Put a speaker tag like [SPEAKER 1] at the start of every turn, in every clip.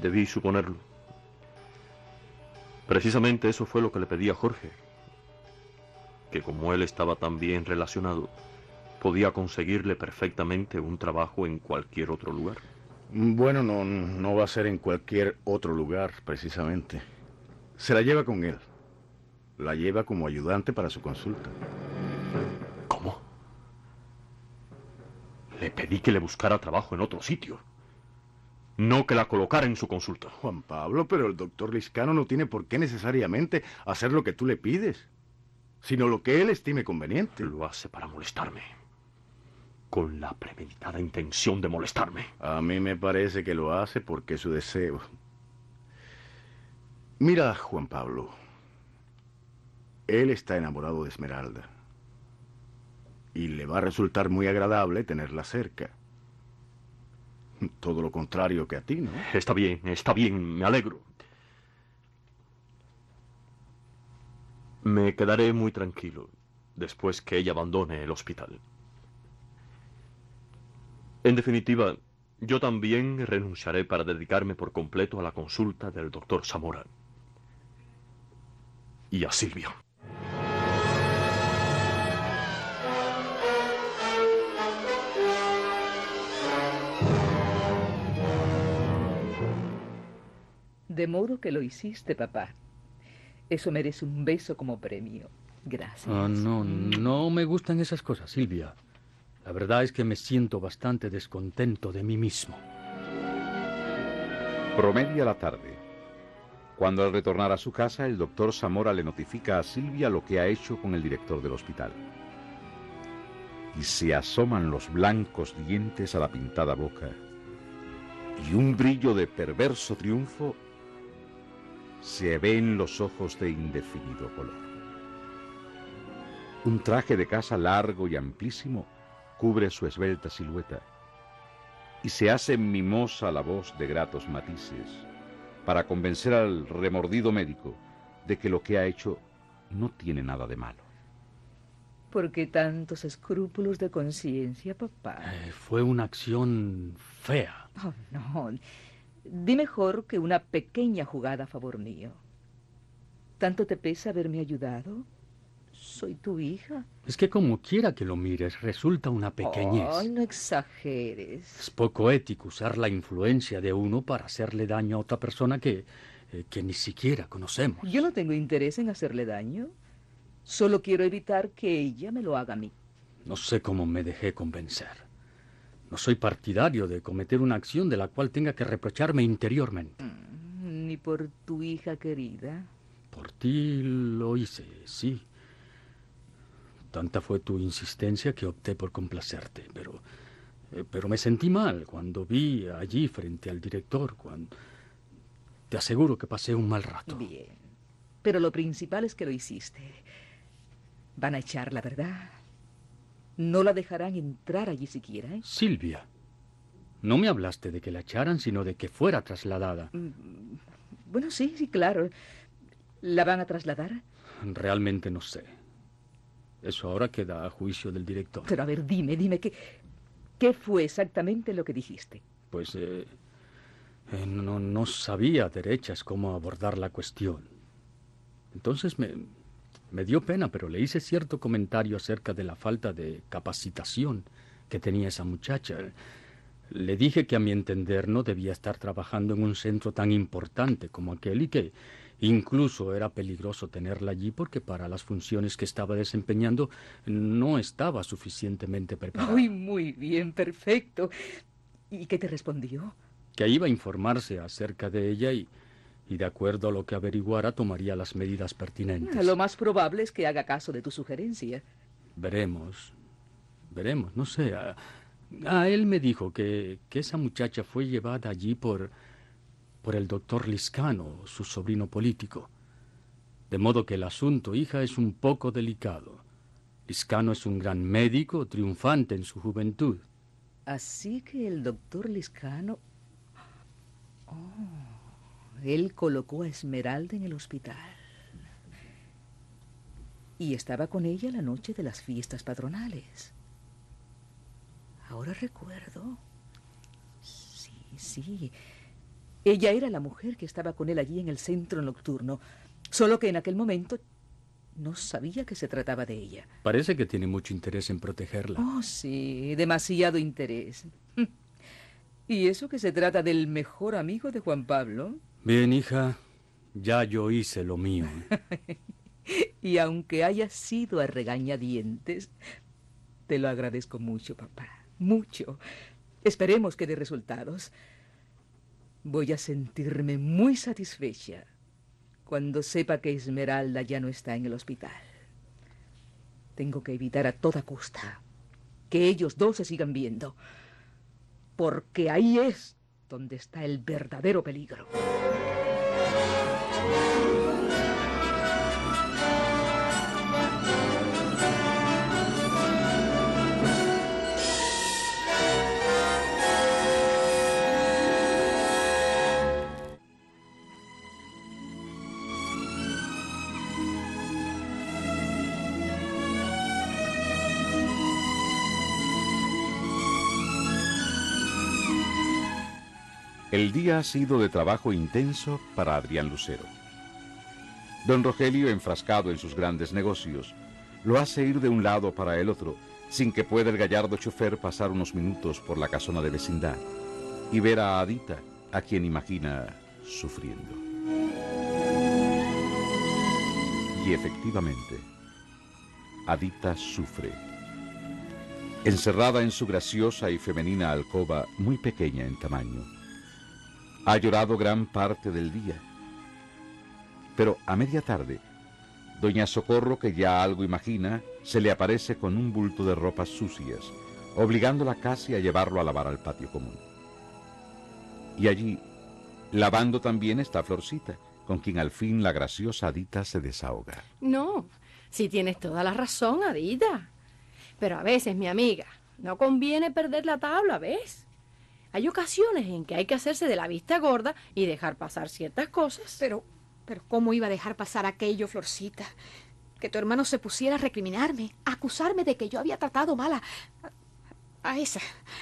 [SPEAKER 1] Debí suponerlo. Precisamente eso fue lo que le pedí a Jorge. Que como él estaba tan bien relacionado, podía conseguirle perfectamente un trabajo en cualquier otro lugar.
[SPEAKER 2] Bueno, no va a ser en cualquier otro lugar, precisamente. Se la lleva con él. La lleva como ayudante para su consulta.
[SPEAKER 1] ¿Cómo? Le pedí que le buscara trabajo en otro sitio. No que la colocara en su consulta.
[SPEAKER 2] Juan Pablo, pero el doctor Liscano no tiene por qué necesariamente hacer lo que tú le pides, sino lo que él estime conveniente.
[SPEAKER 1] Lo hace para molestarme. Con la premeditada intención de molestarme.
[SPEAKER 2] A mí me parece que lo hace porque es su deseo. Mira, Juan Pablo, él está enamorado de Esmeralda. Y le va a resultar muy agradable tenerla cerca. Todo lo contrario que a ti, ¿no?
[SPEAKER 1] Está bien, me alegro. Me quedaré muy tranquilo después que ella abandone el hospital. En definitiva, yo también renunciaré para dedicarme por completo a la consulta del doctor Zamora. Y a Silvia.
[SPEAKER 3] De modo que lo hiciste, papá. Eso merece un beso como premio. Gracias.
[SPEAKER 4] No me gustan esas cosas, Silvia. La verdad es que me siento bastante descontento de mí mismo.
[SPEAKER 5] Promedia la tarde. Cuando al retornar a su casa, el doctor Zamora le notifica a Silvia lo que ha hecho con el director del hospital. Y se asoman los blancos dientes a la pintada boca. Y un brillo de perverso triunfo se ve en los ojos de indefinido color. Un traje de casa largo y amplísimo cubre su esbelta silueta y se hace mimosa la voz de gratos matices para convencer al remordido médico de que lo que ha hecho no tiene nada de malo.
[SPEAKER 3] ¿Por qué tantos escrúpulos de conciencia, papá?
[SPEAKER 4] Fue una acción fea.
[SPEAKER 3] Oh, no. Di mejor que una pequeña jugada a favor mío. ¿Tanto te pesa haberme ayudado? Soy tu hija.
[SPEAKER 4] Es que como quiera que lo mires, resulta una pequeñez.
[SPEAKER 3] Ay, no exageres.
[SPEAKER 4] Es poco ético usar la influencia de uno para hacerle daño a otra persona que ni siquiera conocemos.
[SPEAKER 3] Yo no tengo interés en hacerle daño. Solo quiero evitar que ella me lo haga a mí.
[SPEAKER 4] No sé cómo me dejé convencer. No soy partidario de cometer una acción de la cual tenga que reprocharme interiormente.
[SPEAKER 3] Ni por tu hija querida.
[SPEAKER 4] Por ti lo hice, sí. Tanta fue tu insistencia que opté por complacerte, pero me sentí mal cuando vi allí frente al director, cuando... Te aseguro que pasé un mal rato.
[SPEAKER 3] Bien, pero lo principal es que lo hiciste. Van a echarla, ¿verdad? No la dejarán entrar allí siquiera, ¿eh?
[SPEAKER 4] Silvia, no me hablaste de que la echaran, sino de que fuera trasladada.
[SPEAKER 3] Bueno, sí, claro. ¿La van a trasladar?
[SPEAKER 4] Realmente no sé. Eso ahora queda a juicio del director.
[SPEAKER 3] Pero a ver, dime, ¿qué fue exactamente lo que dijiste?
[SPEAKER 4] Pues no sabía a derechas cómo abordar la cuestión. Entonces me dio pena, pero le hice cierto comentario acerca de la falta de capacitación que tenía esa muchacha. Le dije que a mi entender no debía estar trabajando en un centro tan importante como aquel y que incluso era peligroso tenerla allí porque para las funciones que estaba desempeñando no estaba suficientemente preparada.
[SPEAKER 3] Uy, muy bien, perfecto. ¿Y qué te respondió?
[SPEAKER 4] Que iba a informarse acerca de ella y de acuerdo a lo que averiguara tomaría las medidas pertinentes.
[SPEAKER 3] Lo más probable es que haga caso de tu sugerencia.
[SPEAKER 4] Veremos, no sé. Él me dijo que esa muchacha fue llevada allí por el doctor Liscano, su sobrino político. De modo que el asunto, hija, es un poco delicado. Liscano es un gran médico, triunfante en su juventud.
[SPEAKER 3] Así que el doctor Liscano... él colocó a Esmeralda en el hospital. Y estaba con ella la noche de las fiestas patronales. Ahora recuerdo. Sí. Ella era la mujer que estaba con él allí en el centro nocturno, solo que en aquel momento no sabía que se trataba de ella.
[SPEAKER 4] Parece que tiene mucho interés en protegerla.
[SPEAKER 3] Oh, sí, demasiado interés. ¿Y eso que se trata del mejor amigo de Juan Pablo?
[SPEAKER 4] Bien, hija, ya yo hice lo mío.
[SPEAKER 3] Y aunque haya sido a regañadientes, te lo agradezco mucho, papá. Mucho. Esperemos que dé resultados. Voy a sentirme muy satisfecha cuando sepa que Esmeralda ya no está en el hospital. Tengo que evitar a toda costa que ellos dos se sigan viendo, porque ahí es donde está el verdadero peligro.
[SPEAKER 5] El día ha sido de trabajo intenso para Adrián Lucero. Don Rogelio, enfrascado en sus grandes negocios, lo hace ir de un lado para el otro, sin que pueda el gallardo chofer pasar unos minutos por la casona de vecindad y ver a Adita, a quien imagina sufriendo. Y efectivamente, Adita sufre. Encerrada en su graciosa y femenina alcoba, muy pequeña en tamaño, ha llorado gran parte del día. Pero a media tarde, doña Socorro, que ya algo imagina, se le aparece con un bulto de ropas sucias, obligándola casi a llevarlo a lavar al patio común. Y allí, lavando también, está Florcita, con quien al fin la graciosa Adita se desahoga.
[SPEAKER 6] No, sí tienes toda la razón, Adita. Pero a veces, mi amiga, no conviene perder la tabla, ¿ves? Hay ocasiones en que hay que hacerse de la vista gorda y dejar pasar ciertas cosas.
[SPEAKER 7] Pero ¿cómo iba a dejar pasar aquello, Florcita? Que tu hermano se pusiera a recriminarme, a acusarme de que yo había tratado mal a esa.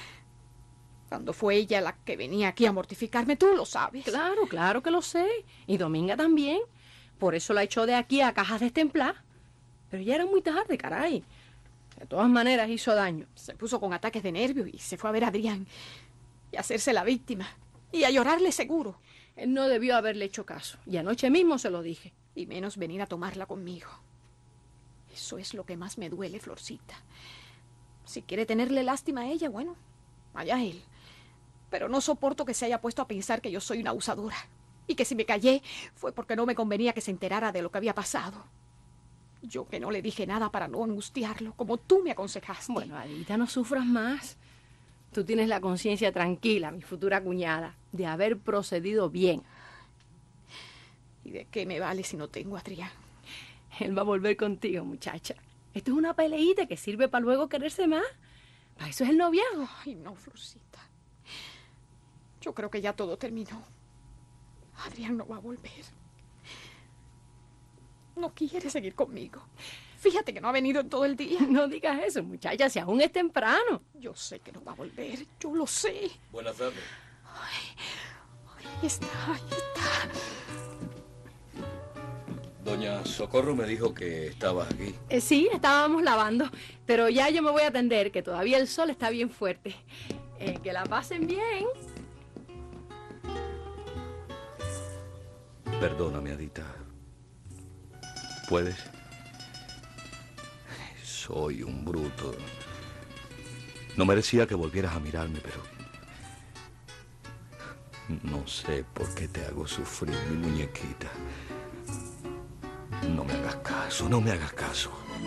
[SPEAKER 7] Cuando fue ella la que venía aquí a mortificarme, tú lo sabes.
[SPEAKER 6] Claro, claro que lo sé. Y Dominga también. Por eso la echó de aquí a cajas destempladas. Pero ya era muy tarde, caray. De todas maneras hizo daño.
[SPEAKER 7] Se puso con ataques de nervios y se fue a ver a Adrián. Y a hacerse la víctima. Y a llorarle seguro.
[SPEAKER 6] Él no debió haberle hecho caso. Y anoche mismo se lo dije.
[SPEAKER 7] Y menos venir a tomarla conmigo. Eso es lo que más me duele, Florcita. Si quiere tenerle lástima a ella, bueno, allá él. Pero no soporto que se haya puesto a pensar que yo soy una abusadora. Y que si me callé fue porque no me convenía que se enterara de lo que había pasado. Yo que no le dije nada para no angustiarlo, como tú me aconsejaste.
[SPEAKER 6] Bueno, Adita, no sufras más. Tú tienes la conciencia tranquila, mi futura cuñada, de haber procedido bien.
[SPEAKER 7] ¿Y de qué me vale si no tengo a Adrián?
[SPEAKER 6] Él va a volver contigo, muchacha. Esto es una peleita que sirve para luego quererse más. Para eso es el noviazgo.
[SPEAKER 7] Ay, no, Florcita. Yo creo que ya todo terminó. Adrián no va a volver. No quiere seguir conmigo. Fíjate que no ha venido en todo el día.
[SPEAKER 6] No digas eso, muchacha, si aún es temprano.
[SPEAKER 7] Yo sé que no va a volver, yo lo sé.
[SPEAKER 8] Buenas tardes.
[SPEAKER 7] Ahí está, ahí está.
[SPEAKER 8] Doña Socorro me dijo que estabas aquí.
[SPEAKER 6] Sí, estábamos lavando, pero ya yo me voy a atender, que todavía el sol está bien fuerte. Que la pasen bien.
[SPEAKER 8] Perdóname, Adita. ¿Puedes? Soy un bruto. No merecía que volvieras a mirarme, pero... no sé por qué te hago sufrir, mi muñequita. No me hagas caso, no me hagas caso.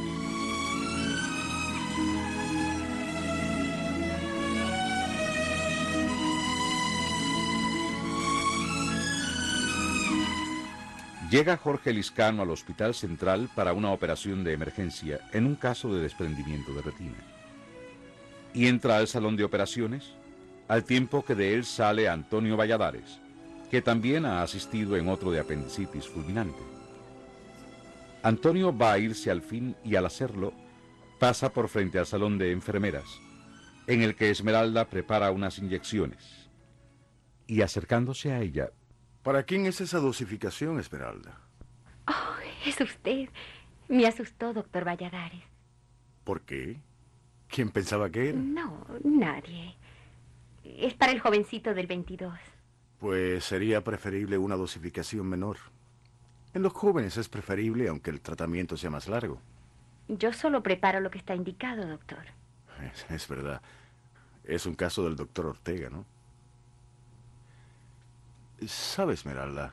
[SPEAKER 5] Llega Jorge Liscano al Hospital Central para una operación de emergencia en un caso de desprendimiento de retina. Y entra al salón de operaciones, al tiempo que de él sale Antonio Valladares, que también ha asistido en otro de apendicitis fulminante. Antonio va a irse al fin y al hacerlo, pasa por frente al salón de enfermeras, en el que Esmeralda prepara unas inyecciones. y acercándose a ella.
[SPEAKER 2] ¿Para quién es esa dosificación, Esmeralda?
[SPEAKER 9] Oh, es usted. Me asustó, doctor Valladares.
[SPEAKER 2] ¿Por qué? ¿Quién pensaba que era?
[SPEAKER 9] No, nadie. Es para el jovencito del 22.
[SPEAKER 2] Pues sería preferible una dosificación menor. En los jóvenes es preferible, aunque el tratamiento sea más largo.
[SPEAKER 9] Yo solo preparo lo que está indicado, doctor.
[SPEAKER 2] Es verdad. Es un caso del doctor Ortega, ¿no? ¿Sabe, Esmeralda?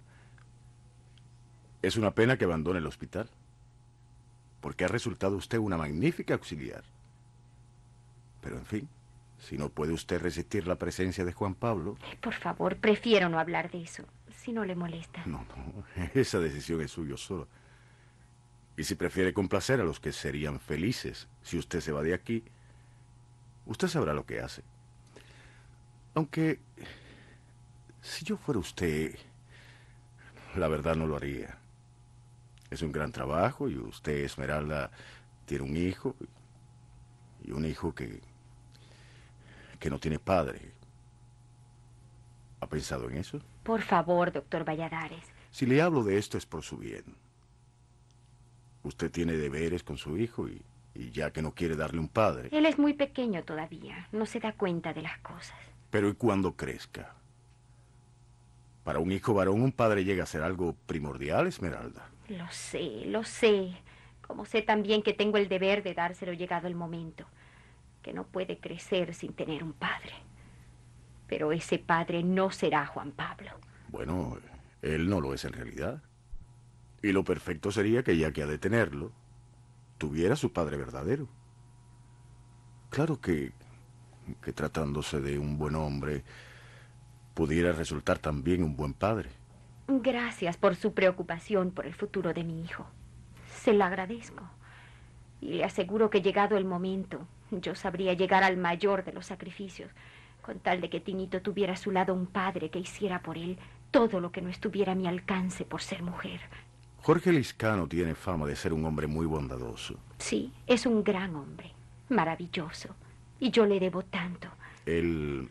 [SPEAKER 2] Es una pena que abandone el hospital, porque ha resultado usted una magnífica auxiliar. Pero, en fin, si no puede usted resistir la presencia de Juan Pablo...
[SPEAKER 9] Por favor, prefiero no hablar de eso, si no le molesta.
[SPEAKER 2] No, esa decisión es suya solo. Y si prefiere complacer a los que serían felices si usted se va de aquí, usted sabrá lo que hace. Aunque, si yo fuera usted, la verdad no lo haría. Es un gran trabajo y usted, Esmeralda, tiene un hijo, y un hijo que no tiene padre. ¿Ha pensado en eso?
[SPEAKER 9] Por favor, doctor Valladares.
[SPEAKER 2] Si le hablo de esto es por su bien. Usted tiene deberes con su hijo y ya que no quiere darle un padre.
[SPEAKER 9] Él es muy pequeño todavía, no se da cuenta de las cosas.
[SPEAKER 2] Pero ¿y cuando crezca? Para un hijo varón, un padre llega a ser algo primordial, Esmeralda.
[SPEAKER 9] Lo sé, lo sé. Como sé también que tengo el deber de dárselo llegado el momento. Que no puede crecer sin tener un padre. Pero ese padre no será Juan Pablo.
[SPEAKER 2] Bueno, él no lo es en realidad. Y lo perfecto sería que, ya que ha de tenerlo, tuviera su padre verdadero. Claro que tratándose de un buen hombre, pudiera resultar también un buen padre.
[SPEAKER 9] Gracias por su preocupación por el futuro de mi hijo. Se lo agradezco. Y le aseguro que llegado el momento, yo sabría llegar al mayor de los sacrificios, con tal de que Tinito tuviera a su lado un padre que hiciera por él todo lo que no estuviera a mi alcance por ser mujer.
[SPEAKER 2] Jorge Lizcano tiene fama de ser un hombre muy bondadoso.
[SPEAKER 9] Sí, es un gran hombre, maravilloso, y yo le debo tanto.
[SPEAKER 2] ¿Él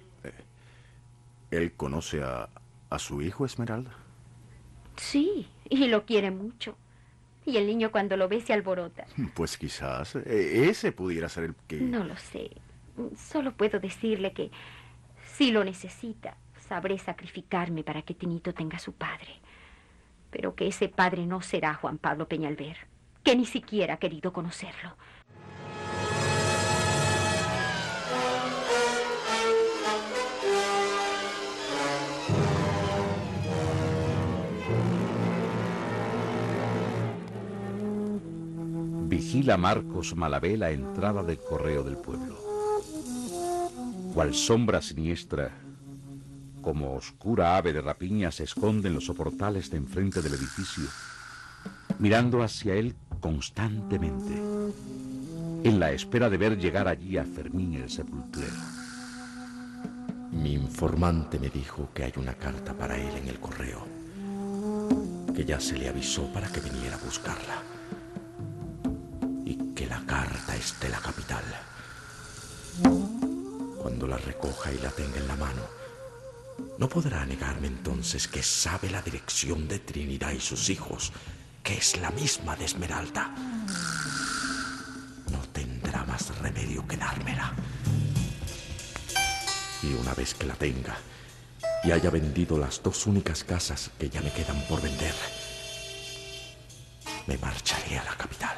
[SPEAKER 2] conoce a su hijo, Esmeralda?
[SPEAKER 9] Sí, y lo quiere mucho. Y el niño cuando lo ve se alborota.
[SPEAKER 2] Pues quizás ese pudiera ser el que...
[SPEAKER 9] No lo sé. Solo puedo decirle que si lo necesita, sabré sacrificarme para que Tinito tenga su padre. Pero que ese padre no será Juan Pablo Peñalver, que ni siquiera ha querido conocerlo.
[SPEAKER 5] Vigila Marcos Malavé la entrada del correo del pueblo. Cual sombra siniestra, como oscura ave de rapiña, se esconde en los soportales de enfrente del edificio, mirando hacia él constantemente, en la espera de ver llegar allí a Fermín el sepulturero.
[SPEAKER 10] Mi informante me dijo que hay una carta para él en el correo, que ya se le avisó para que viniera a buscarla. Que la carta es de la capital. Cuando la recoja y la tenga en la mano, no podrá negarme entonces que sabe la dirección de Trinidad y sus hijos, que es la misma de Esmeralda. No tendrá más remedio que dármela. Y una vez que la tenga y haya vendido las 2 únicas casas que ya me quedan por vender, me marcharé a la capital.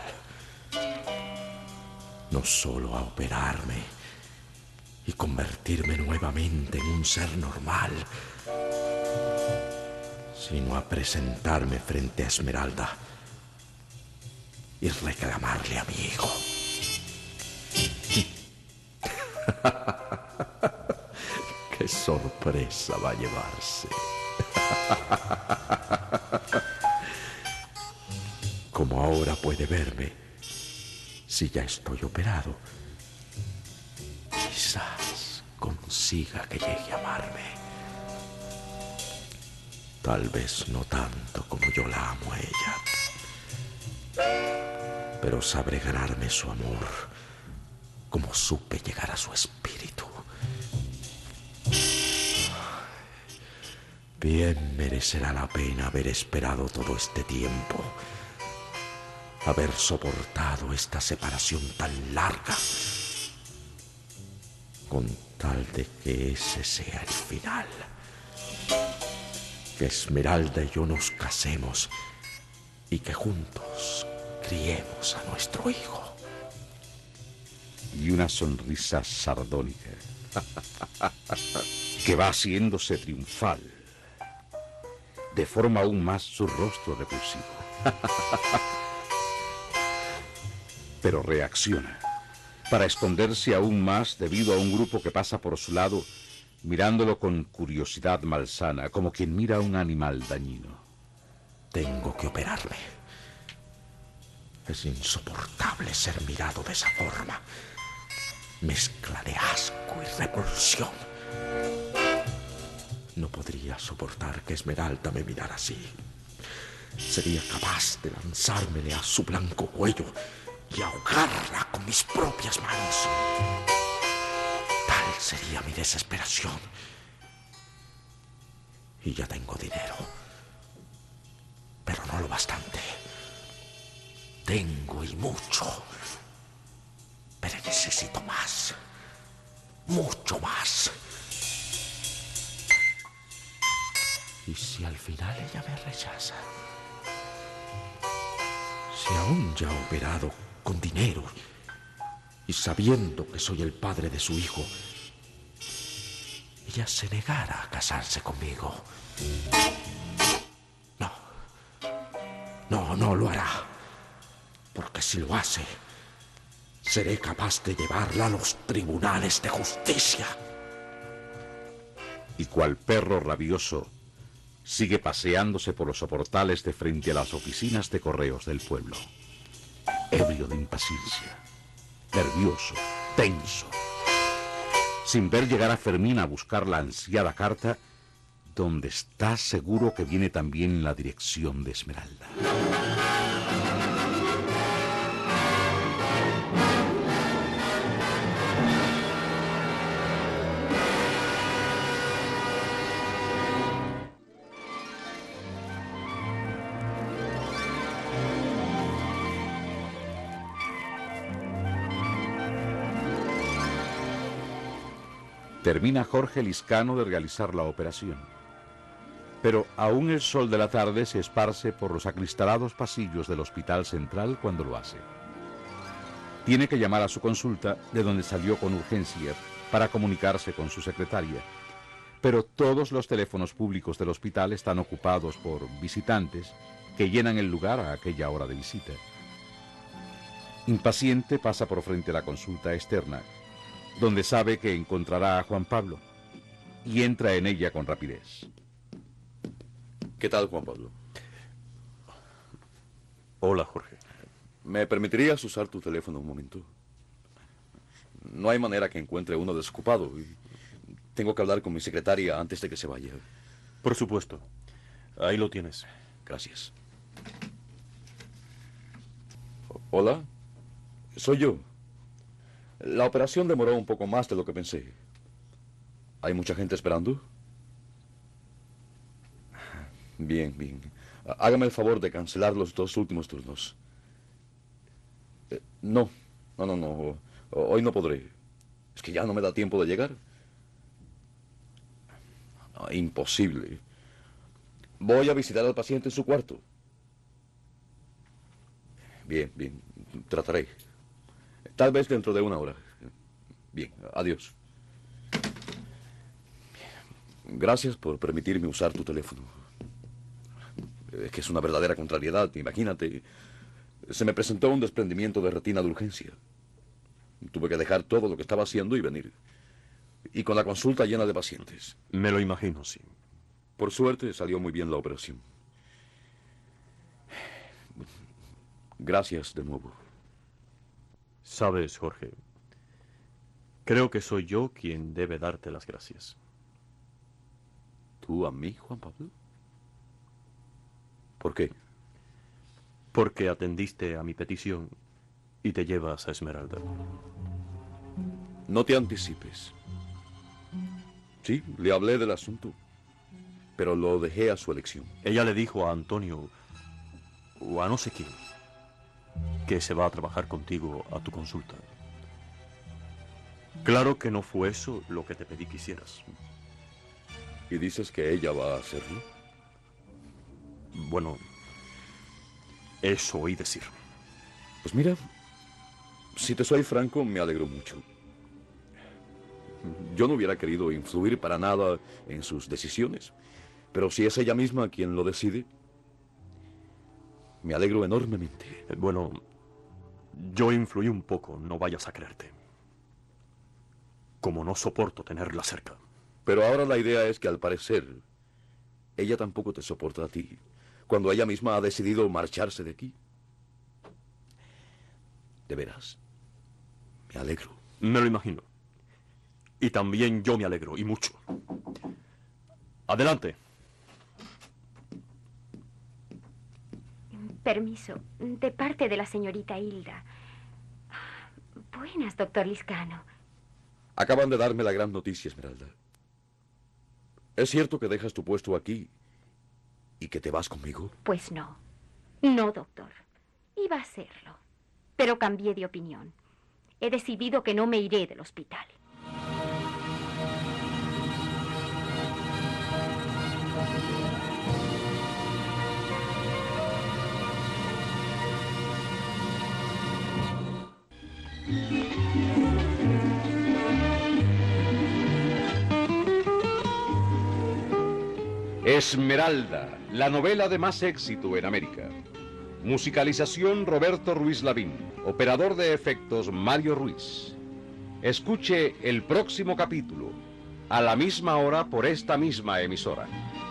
[SPEAKER 10] No solo a operarme y convertirme nuevamente en un ser normal, sino a presentarme frente a Esmeralda y reclamarle a mi hijo. ¡Qué sorpresa va a llevarse! Como ahora puede verme, si ya estoy operado, quizás consiga que llegue a amarme. Tal vez no tanto como yo la amo a ella, pero sabré ganarme su amor como supe llegar a su espíritu. Bien merecerá la pena haber esperado todo este tiempo, haber soportado esta separación tan larga, con tal de que ese sea el final. Que Esmeralda y yo nos casemos y que juntos criemos a nuestro hijo.
[SPEAKER 5] Y una sonrisa sardónica que va haciéndose triunfal deforma aún más su rostro repulsivo. Pero reacciona para esconderse aún más debido a un grupo que pasa por su lado, mirándolo con curiosidad malsana, como quien mira a un animal dañino.
[SPEAKER 10] Tengo que operarme. Es insoportable ser mirado de esa forma. Mezcla de asco y repulsión. No podría soportar que Esmeralda me mirara así. Sería capaz de lanzármele a su blanco cuello y ahogarla con mis propias manos. Tal sería mi desesperación. Y ya tengo dinero, pero no lo bastante. Tengo y mucho, pero necesito más, mucho más. ¿Y si al final ella me rechaza? Si aún ya operado con dinero y sabiendo que soy el padre de su hijo, ella se negara a casarse conmigo. No lo hará. Porque si lo hace, seré capaz de llevarla a los tribunales de justicia.
[SPEAKER 5] Y cual perro rabioso, sigue paseándose por los soportales de frente a las oficinas de correos del pueblo. Ebrio de impaciencia, nervioso, tenso. Sin ver llegar a Fermín a buscar la ansiada carta, donde está seguro que viene también la dirección de Esmeralda. Termina Jorge Liscano de realizar la operación. Pero aún el sol de la tarde se esparce por los acristalados pasillos del Hospital Central cuando lo hace. Tiene que llamar a su consulta, de donde salió con urgencia, para comunicarse con su secretaria. Pero todos los teléfonos públicos del hospital están ocupados por visitantes que llenan el lugar a aquella hora de visita. Impaciente pasa por frente a la consulta externa, donde sabe que encontrará a Juan Pablo, y entra en ella con rapidez.
[SPEAKER 8] ¿Qué tal, Juan Pablo?
[SPEAKER 1] Hola, Jorge.
[SPEAKER 8] ¿Me permitirías usar tu teléfono un momento? No hay manera que encuentre uno desocupado. Tengo que hablar con mi secretaria antes de que se vaya.
[SPEAKER 1] Por supuesto. Ahí lo tienes.
[SPEAKER 8] Gracias. Hola, soy yo. La operación demoró un poco más de lo que pensé. ¿Hay mucha gente esperando? Bien, bien. Hágame el favor de cancelar los 2 últimos turnos. No. Hoy no podré. Es que ya no me da tiempo de llegar. Imposible. Voy a visitar al paciente en su cuarto. Bien, bien. Trataré. Tal vez dentro de 1 hora. Bien, adiós. Gracias por permitirme usar tu teléfono. Es que es una verdadera contrariedad, imagínate. Se me presentó un desprendimiento de retina de urgencia. Tuve que dejar todo lo que estaba haciendo y venir. Y con la consulta llena de pacientes.
[SPEAKER 1] Me lo imagino, sí.
[SPEAKER 8] Por suerte salió muy bien la operación. Gracias de nuevo.
[SPEAKER 1] Sabes, Jorge, creo que soy yo quien debe darte las gracias.
[SPEAKER 8] ¿Tú a mí, Juan Pablo? ¿Por qué?
[SPEAKER 1] Porque atendiste a mi petición y te llevas a Esmeralda.
[SPEAKER 8] No te anticipes. Sí, le hablé del asunto. pero lo dejé a su elección.
[SPEAKER 1] Ella le dijo a Antonio, o a no sé quién, que se va a trabajar contigo a tu consulta. Claro que no fue eso lo que te pedí que hicieras.
[SPEAKER 8] ¿Y dices que ella va a hacerlo?
[SPEAKER 1] Bueno, eso oí decir.
[SPEAKER 8] Pues mira, si te soy franco, me alegro mucho. Yo no hubiera querido influir para nada en sus decisiones, pero si es ella misma quien lo decide, me alegro enormemente.
[SPEAKER 1] Bueno, yo influí un poco, no vayas a creerte. Como no soporto tenerla cerca.
[SPEAKER 8] Pero ahora la idea es que al parecer, ella tampoco te soporta a ti, cuando ella misma ha decidido marcharse de aquí. De veras, me alegro.
[SPEAKER 1] Me lo imagino. Y también yo me alegro, y mucho. Adelante.
[SPEAKER 9] Permiso, de parte de la señorita Hilda. Buenas, doctor Liscano.
[SPEAKER 8] Acaban de darme la gran noticia, Esmeralda. ¿Es cierto que dejas tu puesto aquí y que te vas conmigo?
[SPEAKER 9] Pues no. No, doctor. Iba a hacerlo. Pero cambié de opinión. He decidido que no me iré del hospital.
[SPEAKER 5] Esmeralda, la novela de más éxito en América. Musicalización Roberto Ruiz Lavín. Operador de efectos Mario Ruiz. Escuche el próximo capítulo, a la misma hora por esta misma emisora.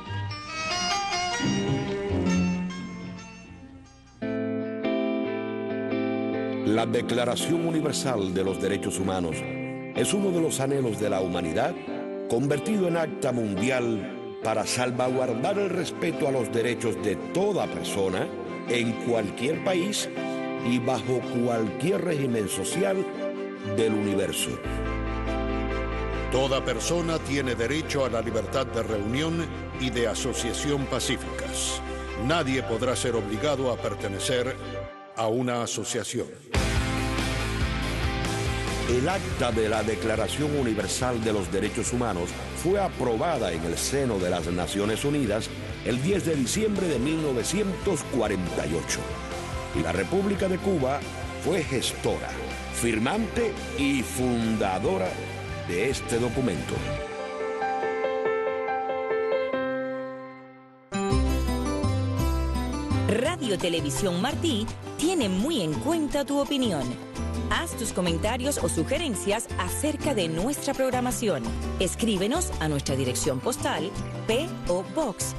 [SPEAKER 10] La Declaración Universal de los Derechos Humanos es uno de los anhelos de la humanidad convertido en acta mundial para salvaguardar el respeto a los derechos de toda persona en cualquier país y bajo cualquier régimen social del universo.
[SPEAKER 11] Toda persona tiene derecho a la libertad de reunión y de asociación pacíficas. Nadie podrá ser obligado a pertenecer a una asociación.
[SPEAKER 10] El acta de la Declaración Universal de los Derechos Humanos fue aprobada en el seno de las Naciones Unidas el 10 de diciembre de 1948. Y la República de Cuba fue gestora, firmante y fundadora de este documento.
[SPEAKER 12] Radio Televisión Martí tiene muy en cuenta tu opinión. Haz tus comentarios o sugerencias acerca de nuestra programación. Escríbenos a nuestra dirección postal P.O. Box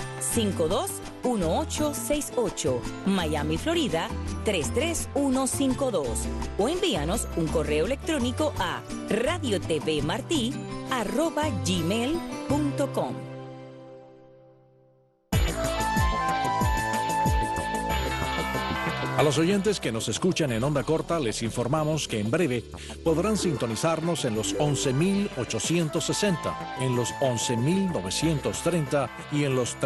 [SPEAKER 12] 521868, Miami, Florida 33152, o envíanos un correo electrónico a radiotvmarti@gmail.com.
[SPEAKER 13] A los oyentes que nos escuchan en onda corta les informamos que en breve podrán sintonizarnos en los 11.860, en los 11.930 y en los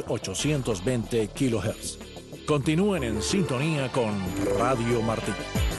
[SPEAKER 13] 13.820 kHz. Continúen en sintonía con Radio Martí.